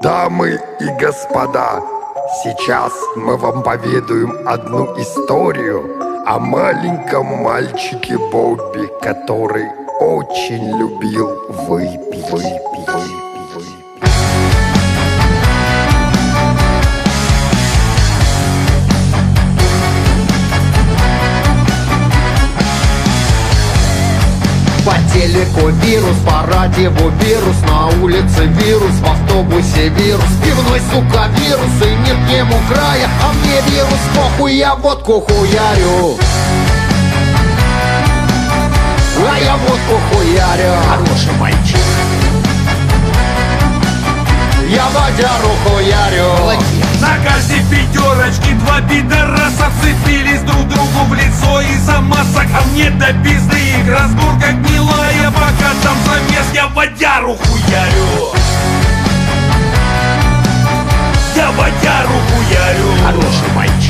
Дамы и господа, сейчас мы вам поведаем одну историю о маленьком мальчике Бобби, который очень любил выпить. По телеку вирус, по радио вирус, на улице вирус, в автобусе вирус, пивной, сука, вирус, и нет к нему края. А мне вирус похуй, я водку хуярю. А я водку хуярю. Хороший мальчик. Я водяру хуярю. Молодец. На каждой пятерочке два пидораса вцепились друг другу в лицо из-за масок. А мне до пизды их разборка гнилая. Пока там замес, я водяру хуярю. Я водяру хуярю. Хороший мальчик.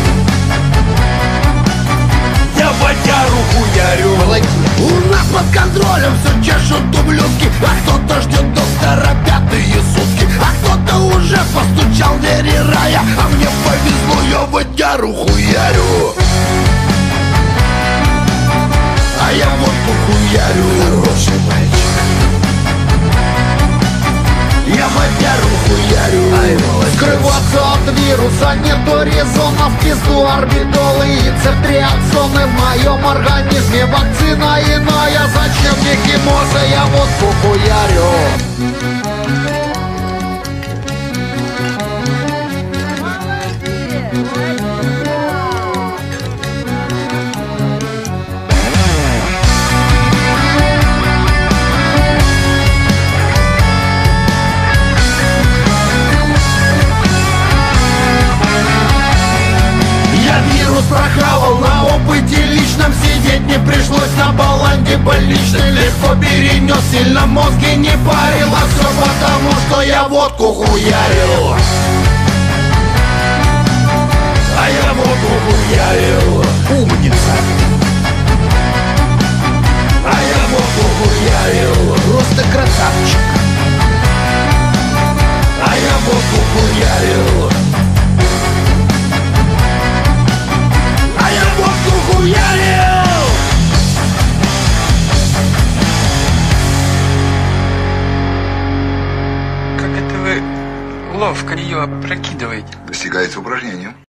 Я водяру хуярю. Молодец. У нас под контролем все чешут ублюдки, а кто-то ждет доктора пятые сутки, а кто-то уже постучал в двери рая. А мне повезло, я водяру хуярю. А я водку хуярю. Хороший мальчик. Я водяру хуярю. Ай, скрываться от вируса нету резона. В пизду орбидолы и цефтриаксоны. В моем организме вакцина иная. Зачем мне химоза, я водку хуярю. Прохавал на опыте личном, сидеть не пришлось на баланде больничной. Легко перенес, сильно мозги не парило. Все потому, что я водку хуярил. А я водку хуярил. Умница. А я водку хуярил. Просто красавчик. А я водку хуярил. Как это вы ловко ее опрокидываете? Достигается упражнением.